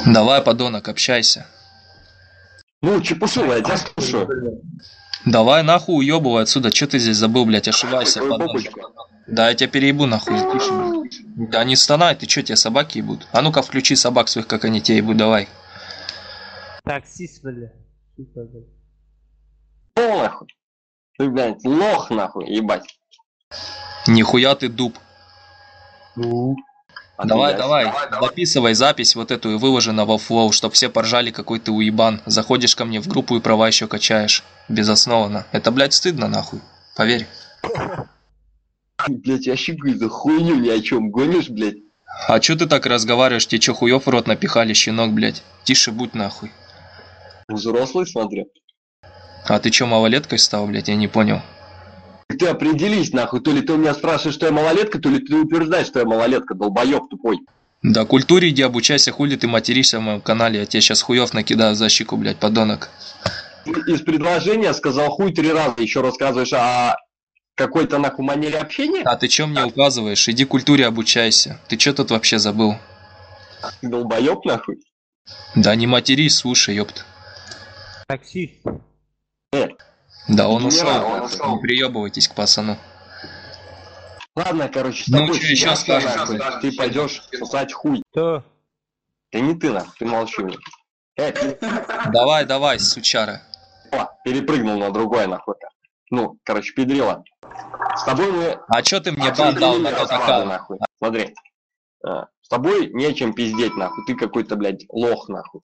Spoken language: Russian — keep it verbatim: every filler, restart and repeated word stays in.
Давай, подонок, общайся. Ну, чепушила, я тебя слушаю. Давай нахуй уебывай отсюда, че ты здесь забыл, блядь, ошибайся, подонок. Да, я тебя переебу нахуй. Да не стонай, ты че, тебе собаки ебут? А ну-ка включи собак своих, как они тебе ебут, давай. Таксист, бля. О, нахуй. Ты, блядь, лох, нахуй, ебать. Нихуя ты дуб. Ну. Давай, давай, записывай запись вот эту и выложи на Вовфлоу, чтоб все поржали, какой ты уебан. Заходишь ко мне в группу и права еще качаешь. Безоснованно. Это, блядь, стыдно, нахуй. Поверь. Блядь, я щекаю за хуйню ни о чем гонишь, блядь. А чё ты так разговариваешь? Тебе чё, хуёв в рот напихали, щенок, блядь? Тише будь, нахуй. Взрослый, смотрю. А ты чё, малолеткой стал, блядь? Я не понял. Ты определись, нахуй, то ли ты у меня спрашиваешь, что я малолетка, то ли ты утверждаешь, что я малолетка, долбоёб тупой. Да культуре иди обучайся, хули ты материшься в моем канале, я тебе сейчас хуёв накидаю за щеку, блядь, подонок. Из предложения сказал хуй три раза, еще рассказываешь о какой-то нахуй манере общения? А ты чё мне указываешь? Иди культуре обучайся. Ты чё тут вообще забыл? Долбоёб нахуй? Да не матерись, слушай, ёпт. Таксист. Э, Да он генерал, ушел, он ушел. не приебывайтесь к пацану. Ладно, короче, с Ну, тобой чё ещё свидаться, скажешь? нахуй. Ты пойдешь сосать хуй. Кто? Да не ты, нахуй, ты молчи мне. Э, ты Давай, давай, сучара. о, перепрыгнул на другой, нахуй. Ну, короче, педрила. С тобой мы... А чё ты мне бан дал на тот аккаунт? нахуй. Смотри. А, с тобой не о чем пиздеть, нахуй. Ты какой-то, блядь, лох, нахуй.